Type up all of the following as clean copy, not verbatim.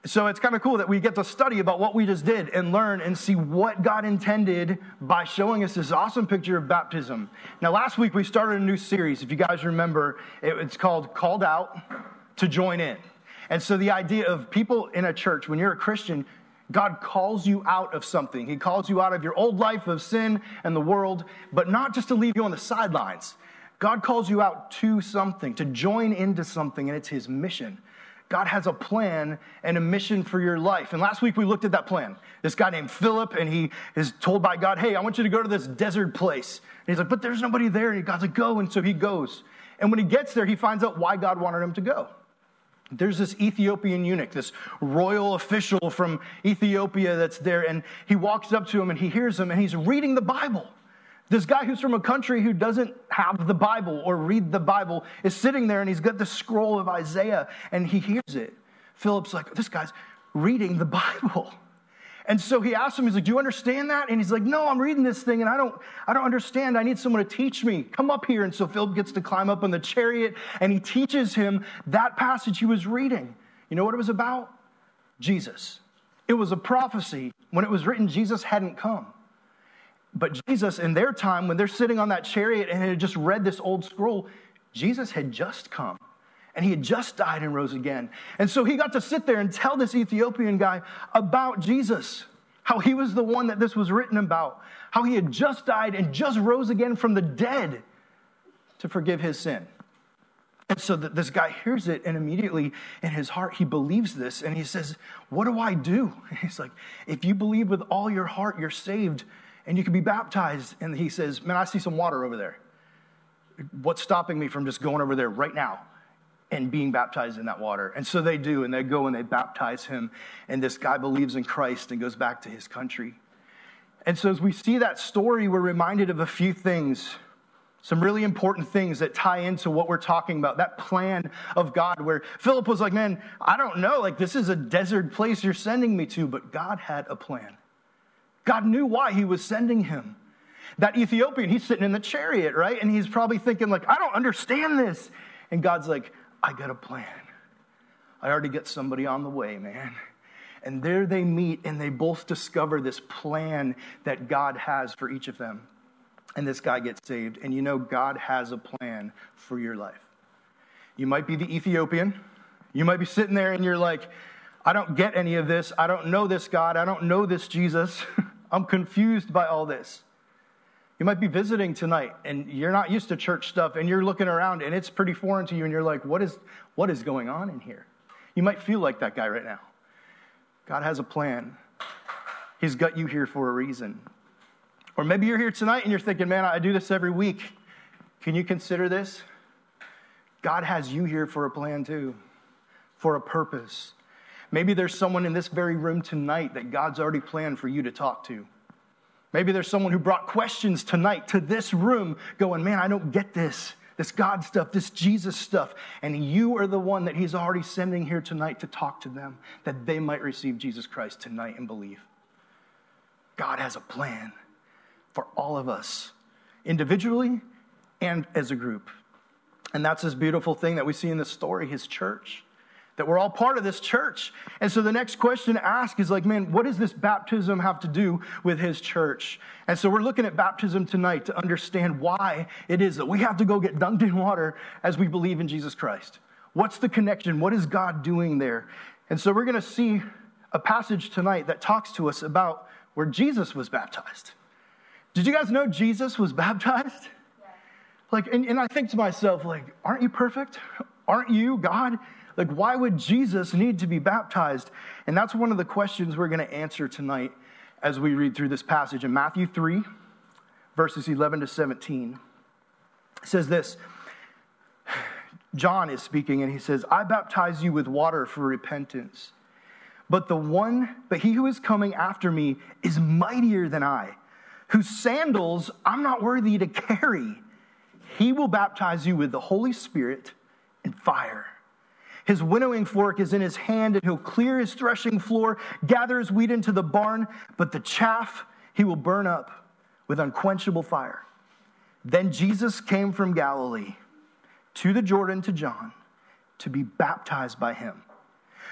So it's kind of cool that we get to study about what we just did and learn and see what God intended by showing us this awesome picture of baptism. Now, last week we started a new series. If you guys remember, it's called Called Out to Join In. And so the idea of people in a church, when you're a Christian, God calls you out of something. He calls you out of your old life of sin and the world, but not just to leave you on the sidelines. God calls you out to something, to join into something, and it's his mission. God has a plan and a mission for your life. And last week we looked at that plan. This guy named Philip, and he is told by God, hey, I want you to go to this desert place. And he's like, but there's nobody there. And God's like, go. And so he goes. And when he gets there, he finds out why God wanted him to go. There's this Ethiopian eunuch, this royal official from Ethiopia that's there. And he walks up to him and he hears him and he's reading the Bible. This guy who's from a country who doesn't have the Bible or read the Bible is sitting there and he's got the scroll of Isaiah and he hears it. Philip's like, this guy's reading the Bible. And so he asks him, he's like, do you understand that? And he's like, no, I'm reading this thing and I don't understand. I need someone to teach me. Come up here. And so Philip gets to climb up on the chariot and he teaches him that passage he was reading. You know what it was about? Jesus. It was a prophecy. When it was written, Jesus hadn't come. But Jesus, in their time, when they're sitting on that chariot and had just read this old scroll, Jesus had just come. And he had just died and rose again. And so he got to sit there and tell this Ethiopian guy about Jesus, how he was the one that this was written about, how he had just died and just rose again from the dead to forgive his sin. And so this guy hears it, and immediately in his heart, he believes this. And he says, what do I do? And he's like, if you believe with all your heart, you're saved and you can be baptized. And he says, man, I see some water over there. What's stopping me from just going over there right now and being baptized in that water? And so they do, and they go and they baptize him. And this guy believes in Christ and goes back to his country. And so as we see that story, we're reminded of a few things, some really important things that tie into what we're talking about, that plan of God, where Philip was like, man, I don't know, like this is a desert place you're sending me to, but God had a plan. God knew why he was sending him. That Ethiopian, he's sitting in the chariot, right? And he's probably thinking like, I don't understand this. And God's like, I got a plan. I already got somebody on the way, man. And there they meet and they both discover this plan that God has for each of them. And this guy gets saved. And you know, God has a plan for your life. You might be the Ethiopian. You might be sitting there and you're like, I don't get any of this. I don't know this God. I don't know this Jesus. I'm confused by all this. You might be visiting tonight and you're not used to church stuff and you're looking around and it's pretty foreign to you and you're like, what is going on in here? You might feel like that guy right now. God has a plan. He's got you here for a reason. Or maybe you're here tonight and you're thinking, man, I do this every week. Can you consider this? God has you here for a plan too, for a purpose. Maybe there's someone in this very room tonight that God's already planned for you to talk to. Maybe there's someone who brought questions tonight to this room going, man, I don't get this God stuff, this Jesus stuff. And you are the one that he's already sending here tonight to talk to them, that they might receive Jesus Christ tonight and believe. God has a plan for all of us, individually and as a group. And that's this beautiful thing that we see in this story, his church. That we're all part of this church. And so the next question to ask is like, man, what does this baptism have to do with his church? And so we're looking at baptism tonight to understand why it is that we have to go get dunked in water as we believe in Jesus Christ. What's the connection? What is God doing there? And so we're going to see a passage tonight that talks to us about where Jesus was baptized. Did you guys know Jesus was baptized? Yeah. Like, and I think to myself, like, aren't you perfect? Aren't you God? Like, why would Jesus need to be baptized? And that's one of the questions we're going to answer tonight as we read through this passage. In Matthew 3, verses 11 to 17, it says this. John is speaking, and he says, I baptize you with water for repentance. But he who is coming after me is mightier than I, whose sandals I'm not worthy to carry. He will baptize you with the Holy Spirit and fire. His winnowing fork is in his hand, and he'll clear his threshing floor, gather his wheat into the barn, but the chaff he will burn up with unquenchable fire. Then Jesus came from Galilee to the Jordan to John to be baptized by him.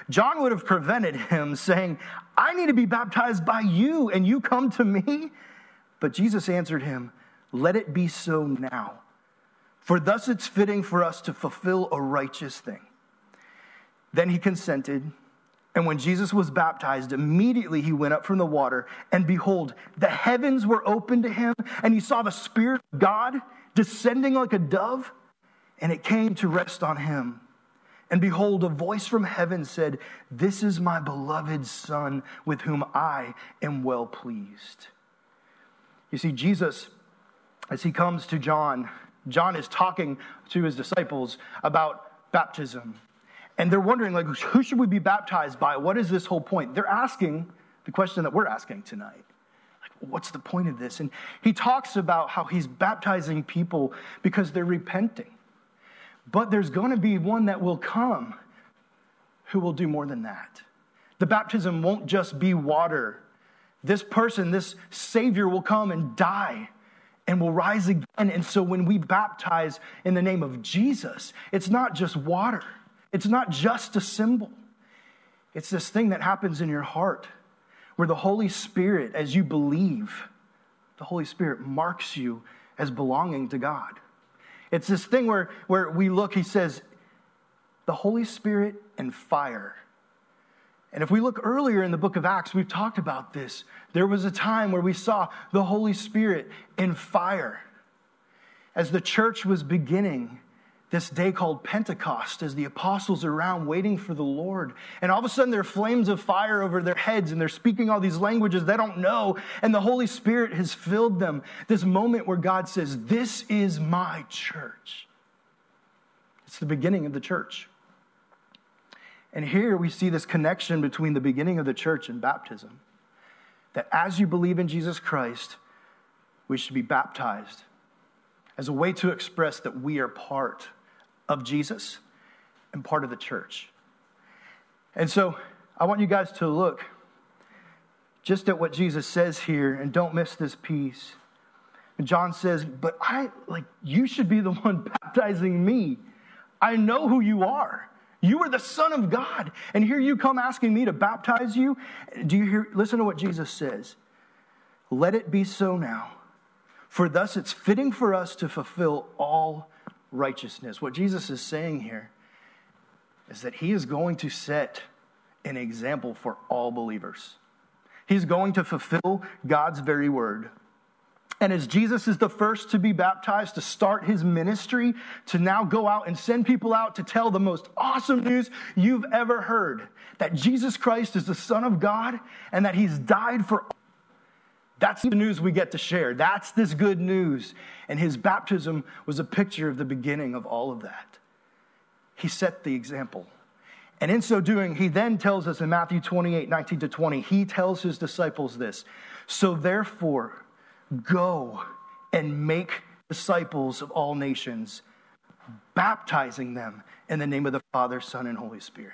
John would have prevented him saying, I need to be baptized by you, and you come to me? But Jesus answered him, let it be so now. For thus it's fitting for us to fulfill a righteous thing. Then he consented, and when Jesus was baptized, immediately he went up from the water, and behold, the heavens were opened to him, and he saw the Spirit of God descending like a dove, and it came to rest on him. And behold, a voice from heaven said, this is my beloved Son, with whom I am well pleased. You see, Jesus, as he comes to John is talking to his disciples about baptism. And they're wondering, like, who should we be baptized by? What is this whole point? They're asking the question that we're asking tonight. Like, what's the point of this? And he talks about how he's baptizing people because they're repenting. But there's going to be one that will come who will do more than that. The baptism won't just be water. This person, this Savior will come and die and will rise again. And so when we baptize in the name of Jesus, it's not just water. It's not just a symbol. It's this thing that happens in your heart where the Holy Spirit, as you believe, the Holy Spirit marks you as belonging to God. It's this thing where we look, he says, the Holy Spirit and fire. And if we look earlier in the book of Acts, we've talked about this. There was a time where we saw the Holy Spirit in fire. As the church was beginning this day called Pentecost, as the apostles are around waiting for the Lord. And all of a sudden there are flames of fire over their heads, and they're speaking all these languages they don't know, and the Holy Spirit has filled them. This moment where God says, this is my church. It's the beginning of the church. And here we see this connection between the beginning of the church and baptism. That as you believe in Jesus Christ, we should be baptized as a way to express that we are part of Jesus and part of the church. And so I want you guys to look just at what Jesus says here, and don't miss this piece. And John says, but you should be the one baptizing me. I know who you are. You are the Son of God. And here you come asking me to baptize you. Listen to what Jesus says. Let it be so now. For thus it's fitting for us to fulfill all righteousness. What Jesus is saying here is that he is going to set an example for all believers. He's going to fulfill God's very word. And as Jesus is the first to be baptized, to start his ministry, to now go out and send people out to tell the most awesome news you've ever heard, that Jesus Christ is the Son of God and that he's died for all. That's the news we get to share. That's this good news. And his baptism was a picture of the beginning of all of that. He set the example. And in so doing, he then tells us in Matthew 28:19-20, he tells his disciples this. So therefore, go and make disciples of all nations, baptizing them in the name of the Father, Son, and Holy Spirit.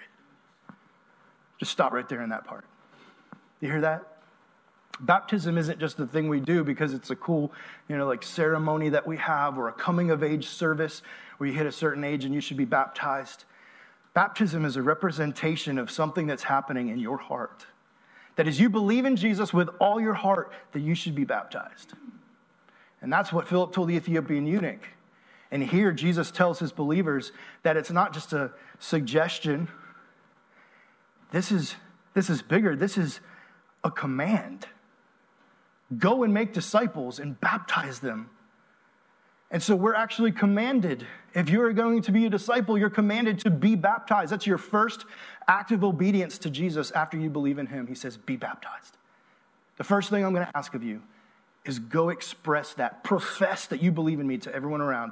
Just stop right there in that part. You hear that? Baptism isn't just a thing we do because it's a cool, ceremony that we have, or a coming of age service where you hit a certain age and you should be baptized. Baptism is a representation of something that's happening in your heart. That as you believe in Jesus with all your heart, that you should be baptized. And that's what Philip told the Ethiopian eunuch. And here Jesus tells his believers that it's not just a suggestion. This is bigger. This is a command. Go and make disciples and baptize them. And so we're actually commanded. If you're going to be a disciple, you're commanded to be baptized. That's your first act of obedience to Jesus after you believe in him. He says, be baptized. The first thing I'm going to ask of you is go express that. Profess that you believe in me to everyone around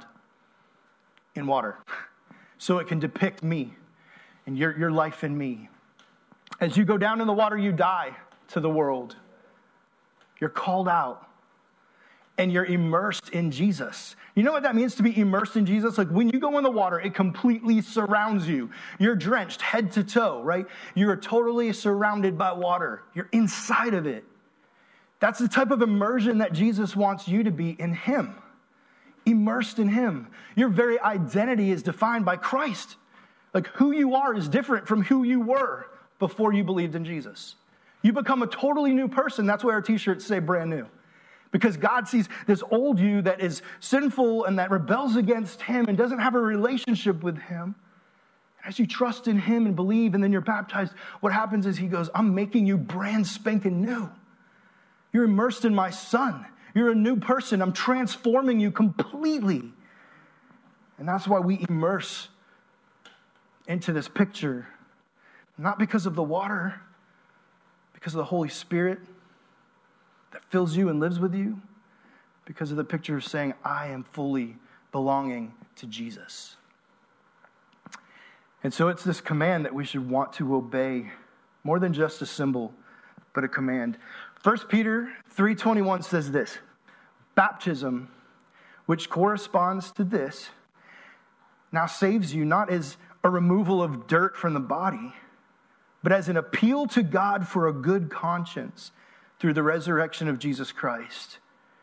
in water, so it can depict me and your life in me. As you go down in the water, you die to the world. You're called out. And you're immersed in Jesus. You know what that means to be immersed in Jesus? Like when you go in the water, it completely surrounds you. You're drenched head to toe, right? You're totally surrounded by water. You're inside of it. That's the type of immersion that Jesus wants you to be in him. Immersed in him. Your very identity is defined by Christ. Like who you are is different from who you were before you believed in Jesus. You become a totally new person. That's why our t-shirts say brand new. Because God sees this old you that is sinful and that rebels against him and doesn't have a relationship with him. As you trust in him and believe and then you're baptized, what happens is he goes, I'm making you brand spanking new. You're immersed in my son. You're a new person. I'm transforming you completely. And that's why we immerse into this picture. Not because of the water, because of the Holy Spirit that fills you and lives with you, because of the picture of saying, I am fully belonging to Jesus. And so it's this command that we should want to obey, more than just a symbol, but a command. 1 Peter 3:21 says this, baptism, which corresponds to this, now saves you not as a removal of dirt from the body, but as an appeal to God for a good conscience through the resurrection of Jesus Christ.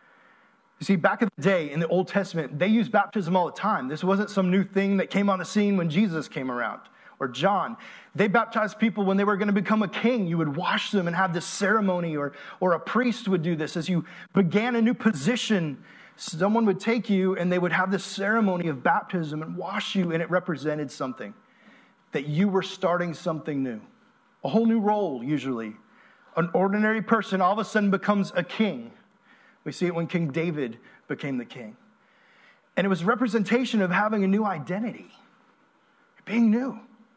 You see, back in the day, in the Old Testament, they used baptism all the time. This wasn't some new thing that came on the scene when Jesus came around, or John. They baptized people when they were going to become a king. You would wash them and have this ceremony, or a priest would do this. As you began a new position, someone would take you and they would have this ceremony of baptism and wash you, and it represented something, that you were starting something new. A whole new role, usually. An ordinary person all of a sudden becomes a king. We see it when King David became the king. And it was a representation of having a new identity, being new.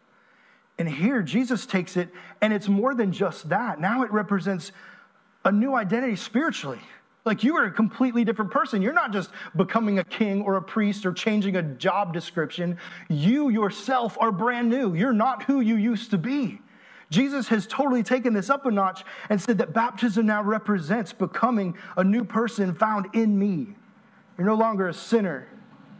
And here, Jesus takes it, and it's more than just that. Now it represents a new identity spiritually. Like you are a completely different person. You're not just becoming a king or a priest or changing a job description. You yourself are brand new. You're not who you used to be. Jesus has totally taken this up a notch and said that baptism now represents becoming a new person found in me. You're no longer a sinner.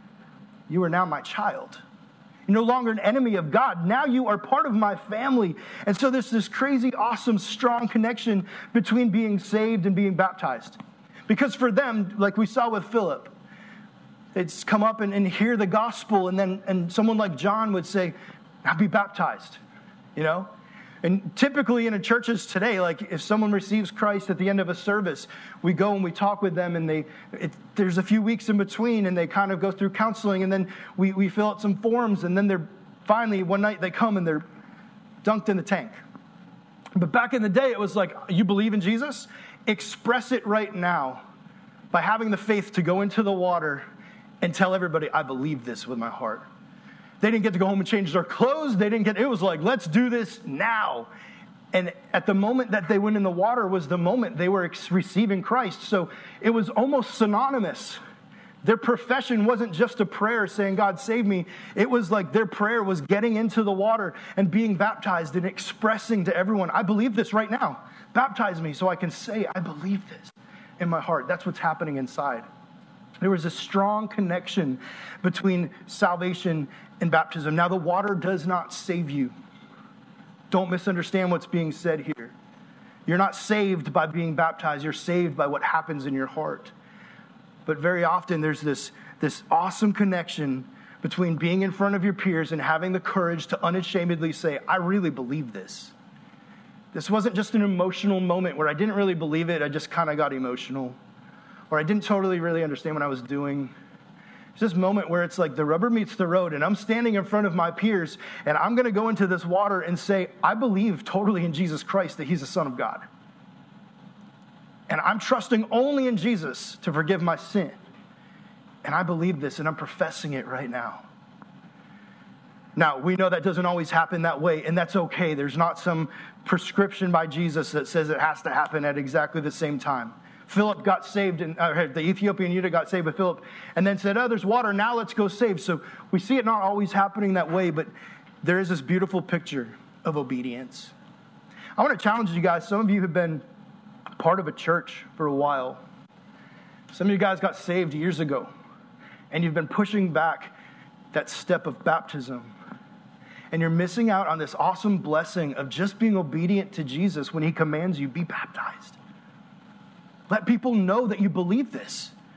You are now my child. You're no longer an enemy of God. Now you are part of my family. And so there's this crazy, awesome, strong connection between being saved and being baptized. Because for them, like we saw with Philip, they'd come up and hear the gospel, and someone like John would say, now be baptized, you know? And typically in churches today, like if someone receives Christ at the end of a service, we go and we talk with them, and there's a few weeks in between, and they kind of go through counseling, and then we fill out some forms, and then they're finally one night they come and they're dunked in the tank. But back in the day, it was like, you believe in Jesus? Express it right now by having the faith to go into the water and tell everybody, I believe this with my heart. They didn't get to go home and change their clothes. It was like, let's do this now. And at the moment that they went in the water was the moment they were receiving Christ. So it was almost synonymous. Their profession wasn't just a prayer saying, God, save me. It was like their prayer was getting into the water and being baptized and expressing to everyone, I believe this right now. Baptize me so I can say, I believe this in my heart. That's what's happening inside. There was a strong connection between salvation and baptism. Now, the water does not save you. Don't misunderstand what's being said here. You're not saved by being baptized. You're saved by what happens in your heart. But very often there's this awesome connection between being in front of your peers and having the courage to unashamedly say, I really believe this. This wasn't just an emotional moment where I didn't really believe it. I just kind of got emotional. Or I didn't totally really understand what I was doing. It's this moment where it's like the rubber meets the road, and I'm standing in front of my peers, and I'm going to go into this water and say, I believe totally in Jesus Christ, that he's the Son of God. And I'm trusting only in Jesus to forgive my sin. And I believe this, and I'm professing it right now. Now, we know that doesn't always happen that way, and that's okay. There's not some prescription by Jesus that says it has to happen at exactly the same time. Philip got saved, and the Ethiopian eunuch got saved with Philip, and then said, there's water, now let's go save. So we see it not always happening that way, but there is this beautiful picture of obedience. I want to challenge you guys. Some of you have been part of a church for a while. Some of you guys got saved years ago, and you've been pushing back that step of baptism. And you're missing out on this awesome blessing of just being obedient to Jesus when he commands you, be baptized. Let people know that you believe this.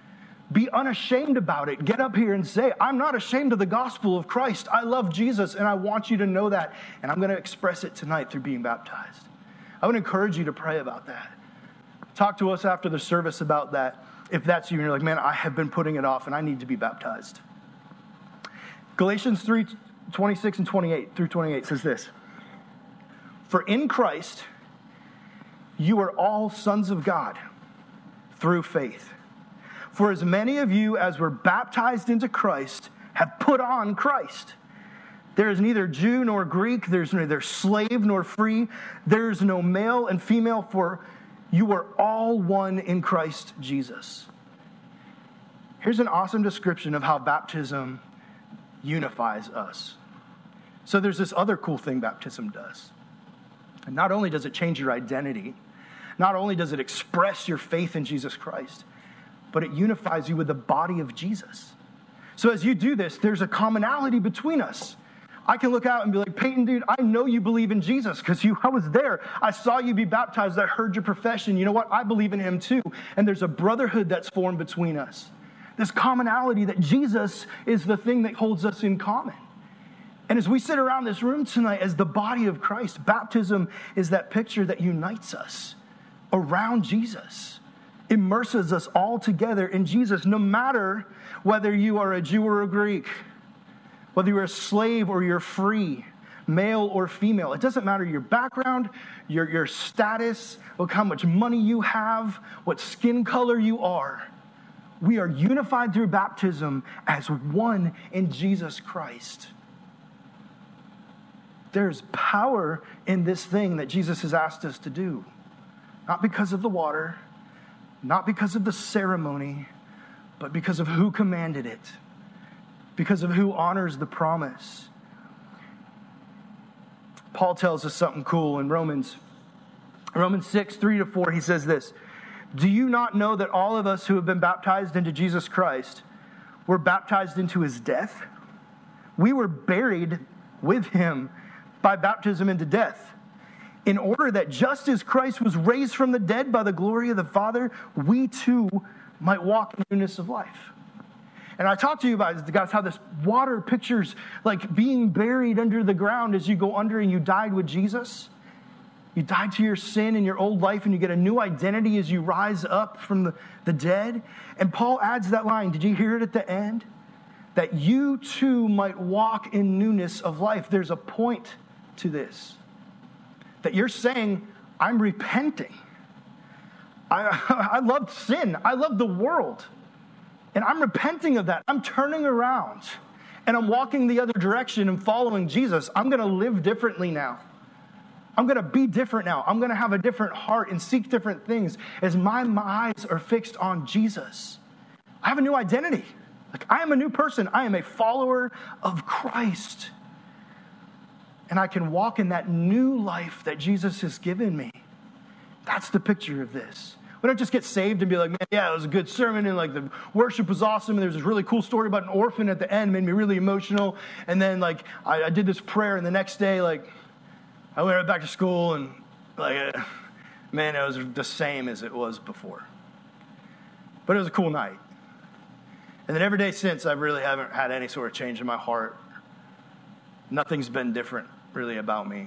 Be unashamed about it. Get up here and say, I'm not ashamed of the gospel of Christ. I love Jesus, and I want you to know that. And I'm going to express it tonight through being baptized. I would encourage you to pray about that. Talk to us after the service about that. If that's you, and you're like, man, I have been putting it off, and I need to be baptized. Galatians 3:26 and 28 through 28 says this. For in Christ, you are all sons of God through faith. For as many of you as were baptized into Christ have put on Christ. There is neither Jew nor Greek, there's neither slave nor free, there is no male and female, for you are all one in Christ Jesus. Here's an awesome description of how baptism unifies us. So there's this other cool thing baptism does. And not only does it change your identity, not only does it express your faith in Jesus Christ, but it unifies you with the body of Jesus. So as you do this, there's a commonality between us. I can look out and be like, Peyton, dude, I know you believe in Jesus because I was there. I saw you be baptized. I heard your profession. You know what? I believe in him too. And there's a brotherhood that's formed between us. This commonality that Jesus is the thing that holds us in common. And as we sit around this room tonight as the body of Christ, baptism is that picture that unites us around Jesus. Immerses us all together in Jesus, no matter whether you are a Jew or a Greek, whether you're a slave or you're free, male or female. It doesn't matter your background, your status, look how much money you have, what skin color you are. We are unified through baptism as one in Jesus Christ. There's power in this thing that Jesus has asked us to do. Not because of the water, not because of the ceremony, but because of who commanded it. Because of who honors the promise. Paul tells us something cool in Romans 6, 3-4. He says this. Do you not know that all of us who have been baptized into Jesus Christ were baptized into his death? We were buried with him by baptism into death, in order that just as Christ was raised from the dead by the glory of the Father, we too might walk in newness of life. And I talked to you about, guys, how this water pictures like being buried under the ground as you go under and you died with Jesus. You died to your sin and your old life, and you get a new identity as you rise up from the dead. And Paul adds that line. Did you hear it at the end? That you too might walk in newness of life. There's a point to this. That you're saying, I'm repenting. I loved sin. I loved the world. And I'm repenting of that. I'm turning around. And I'm walking the other direction and following Jesus. I'm going to live differently now. I'm going to be different now. I'm going to have a different heart and seek different things as my eyes are fixed on Jesus. I have a new identity. Like, I am a new person. I am a follower of Christ. And I can walk in that new life that Jesus has given me. That's the picture of this. We don't just get saved and be like, man, yeah, it was a good sermon and like the worship was awesome and there's this really cool story about an orphan at the end, made me really emotional. And then like I did this prayer and the next day like I went right back to school and like, man, it was the same as it was before. But it was a cool night. And then every day since, I really haven't had any sort of change in my heart. Nothing's been different really about me.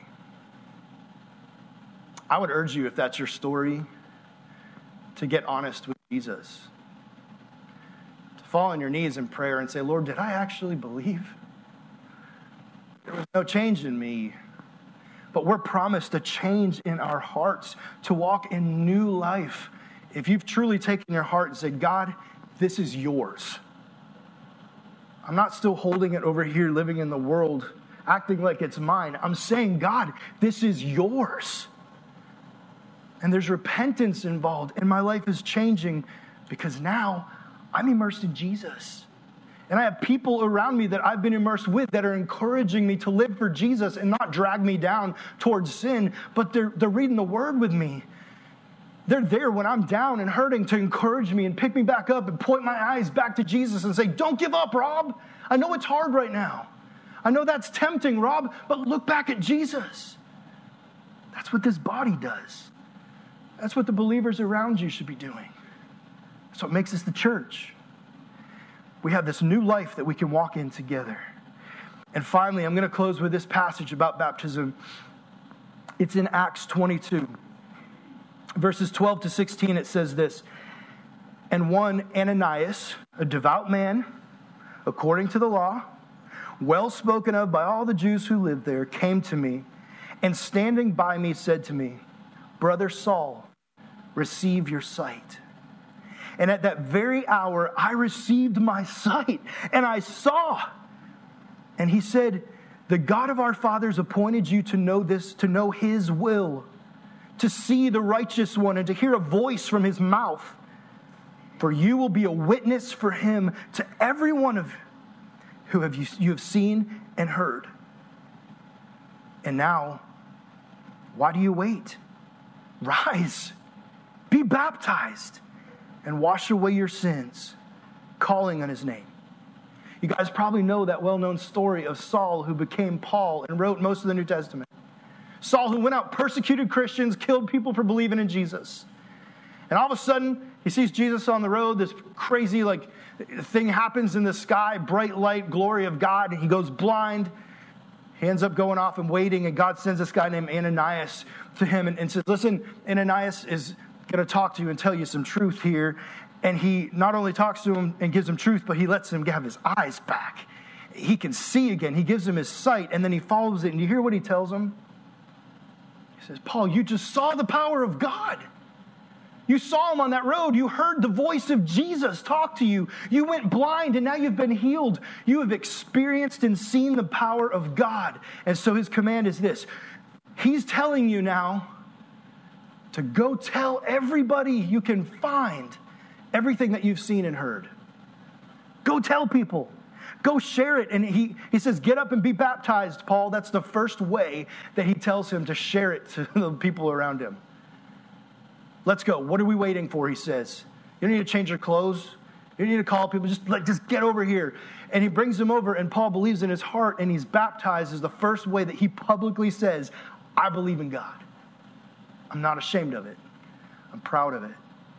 I would urge you, if that's your story, to get honest with Jesus. To fall on your knees in prayer and say, Lord, did I actually believe? There was no change in me. But we're promised a change in our hearts to walk in new life. If you've truly taken your heart and said, God, this is yours. I'm not still holding it over here, living in the world, acting like it's mine. I'm saying, God, this is yours. And there's repentance involved, and my life is changing because now I'm immersed in Jesus. And I have people around me that I've been immersed with that are encouraging me to live for Jesus and not drag me down towards sin, but they're reading the Word with me. They're there when I'm down and hurting to encourage me and pick me back up and point my eyes back to Jesus and say, don't give up, Rob. I know it's hard right now. I know that's tempting, Rob, but look back at Jesus. That's what this body does. That's what the believers around you should be doing. That's what makes us the church. we have this new life that we can walk in together. And finally, I'm going to close with this passage about baptism. It's in Acts 22. Verses 12 to 16, it says this. And one Ananias, a devout man, according to the law, well spoken of by all the Jews who lived there, came to me, and standing by me said to me, Brother Saul, receive your sight. And at that very hour, I received my sight, and I saw. And he said, the God of our fathers appointed you to know this, to know his will, to see the righteous one, and to hear a voice from his mouth. For you will be a witness for him to every one of who you have seen and heard. And now, why do you wait? Rise, be baptized, and wash away your sins, calling on his name. You guys probably know that well-known story of Saul, who became Paul and wrote most of the New Testament. Saul, who went out, persecuted Christians, killed people for believing in Jesus. And all of a sudden, he sees Jesus on the road. This crazy thing happens in the sky, bright light, glory of God, and he goes blind. He ends up going off and waiting, and God sends this guy named Ananias to him and says, listen, Ananias is going to talk to you and tell you some truth here. And he not only talks to him and gives him truth, but he lets him have his eyes back. He can see again. He gives him his sight, and then he follows it. And you hear what he tells him? He says, Paul, you just saw the power of God. You saw him on that road. You heard the voice of Jesus talk to you. You went blind, and now you've been healed. You have experienced and seen the power of God. And so his command is this. He's telling you now to go tell everybody you can find everything that you've seen and heard. Go tell people. Go share it. And he says, get up and be baptized, Paul. That's the first way that he tells him to share it to the people around him. Let's go. What are we waiting for, he says. You don't need to change your clothes. You don't need to call people. Just get over here. And he brings them over, and Paul believes in his heart, and he's baptized as the first way that he publicly says, I believe in God. I'm not ashamed of it. I'm proud of it.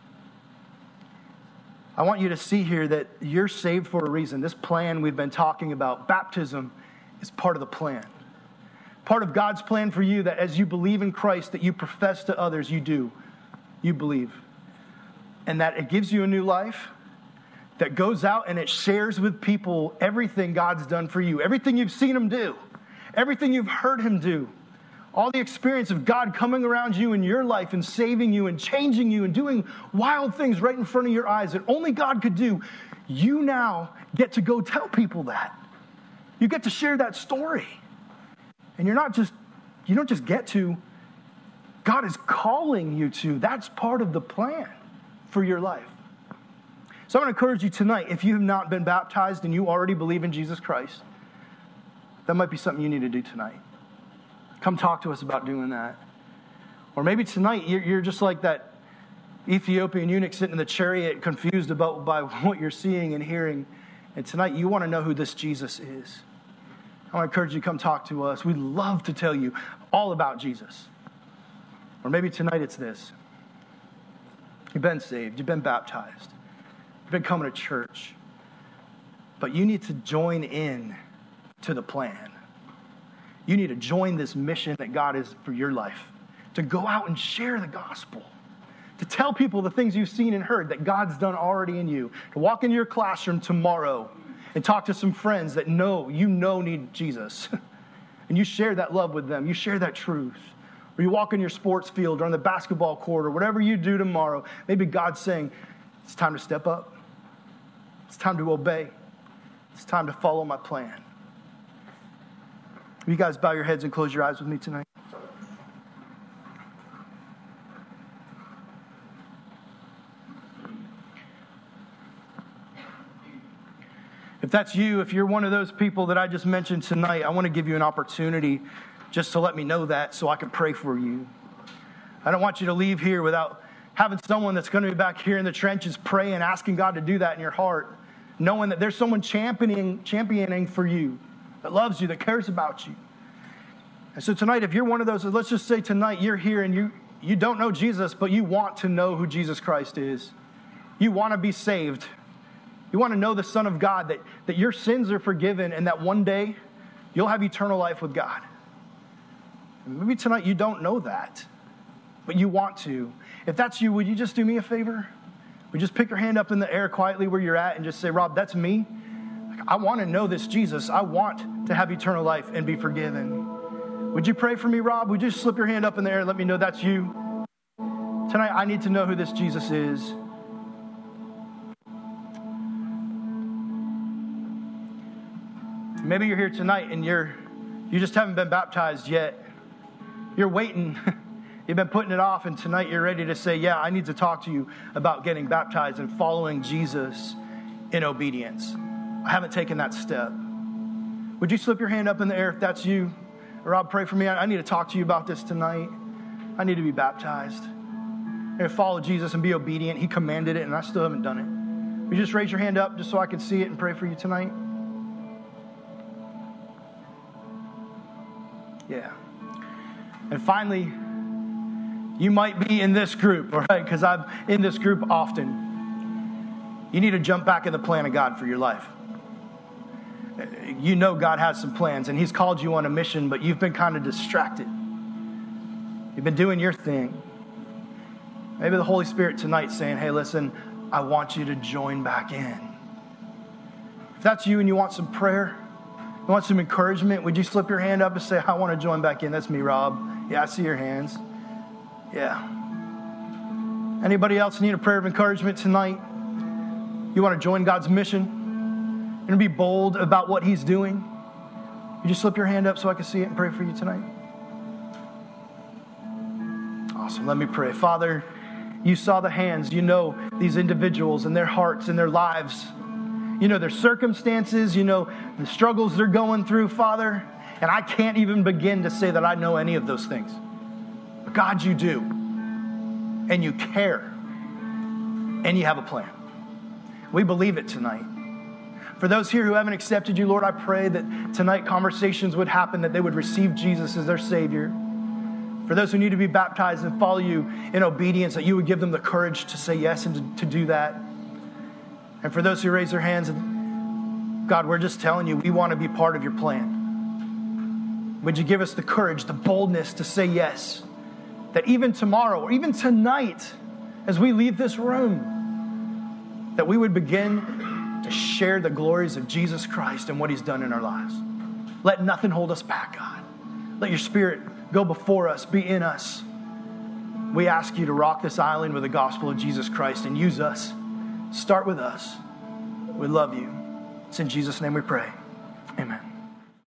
I want you to see here that you're saved for a reason. This plan we've been talking about, baptism, is part of the plan. Part of God's plan for you, that as you believe in Christ, that you profess to others, you do. You believe. And that it gives you a new life that goes out and it shares with people everything God's done for you. Everything you've seen him do. Everything you've heard him do. All the experience of God coming around you in your life and saving you and changing you and doing wild things right in front of your eyes that only God could do. You now get to go tell people that. You get to share that story. And you don't just get to. God is calling you to. That's part of the plan for your life. So I want to encourage you tonight, if you have not been baptized and you already believe in Jesus Christ, that might be something you need to do tonight. Come talk to us about doing that. Or maybe tonight you're just like that Ethiopian eunuch sitting in the chariot, confused by what you're seeing and hearing. And tonight you want to know who this Jesus is. I want to encourage you to come talk to us. We'd love to tell you all about Jesus. Or maybe tonight it's this. You've been saved. You've been baptized. You've been coming to church. But you need to join in to the plan. You need to join this mission that God is for your life. To go out and share the gospel. To tell people the things you've seen and heard that God's done already in you. To walk into your classroom tomorrow and talk to some friends that need Jesus. And you share that love with them. You share that truth. Or you walk in your sports field or on the basketball court or whatever you do tomorrow. Maybe God's saying, it's time to step up. It's time to obey. It's time to follow my plan. Will you guys bow your heads and close your eyes with me tonight? If that's you, if you're one of those people that I just mentioned tonight, I want to give you an opportunity just to let me know that so I can pray for you. I don't want you to leave here without having someone that's going to be back here in the trenches praying, asking God to do that in your heart, knowing that there's someone championing for you, that loves you, that cares about you. And so tonight, if you're one of those, let's just say tonight you're here and you don't know Jesus, but you want to know who Jesus Christ is. You want to be saved. You want to know the Son of God, that your sins are forgiven and that one day you'll have eternal life with God. Maybe tonight you don't know that, but you want to. If that's you, would you just do me a favor? Would you just pick your hand up in the air quietly where you're at and just say, Rob, that's me. I want to know this Jesus. I want to have eternal life and be forgiven. Would you pray for me, Rob? Would you just slip your hand up in the air and let me know that's you? Tonight, I need to know who this Jesus is. Maybe you're here tonight and you just haven't been baptized yet. You're waiting. You've been putting it off, and tonight you're ready to say, yeah, I need to talk to you about getting baptized and following Jesus in obedience. I haven't taken that step. Would you slip your hand up in the air if that's you? Rob, pray for me. I need to talk to you about this tonight. I need to be baptized. I'm going to follow Jesus and be obedient. He commanded it, and I still haven't done it. Would you just raise your hand up just so I can see it and pray for you tonight? Yeah. And finally, you might be in this group, all right? Because I'm in this group often. You need to jump back in the plan of God for your life. You know God has some plans, and He's called you on a mission, but you've been kind of distracted. You've been doing your thing. Maybe the Holy Spirit tonight's saying, hey, listen, I want you to join back in. If that's you and you want some prayer, you want some encouragement, would you slip your hand up and say, I want to join back in? That's me, Rob. Yeah, I see your hands. Yeah. Anybody else need a prayer of encouragement tonight? You want to join God's mission and be bold about what He's doing? Would you slip your hand up so I can see it and pray for you tonight? Awesome. Let me pray. Father, you saw the hands. You know these individuals and their hearts and their lives. You know their circumstances. You know the struggles they're going through, Father. And I can't even begin to say that I know any of those things. But God, you do. And you care. And you have a plan. We believe it tonight. For those here who haven't accepted you, Lord, I pray that tonight conversations would happen, that they would receive Jesus as their Savior. For those who need to be baptized and follow you in obedience, that you would give them the courage to say yes and to do that. And for those who raise their hands, God, we're just telling you, we want to be part of your plan. Would you give us the courage, the boldness to say yes? That even tomorrow or even tonight, as we leave this room, that we would begin to share the glories of Jesus Christ and what He's done in our lives. Let nothing hold us back, God. Let your Spirit go before us, be in us. We ask you to rock this island with the gospel of Jesus Christ and use us. Start with us. We love you. It's in Jesus' name we pray. Amen.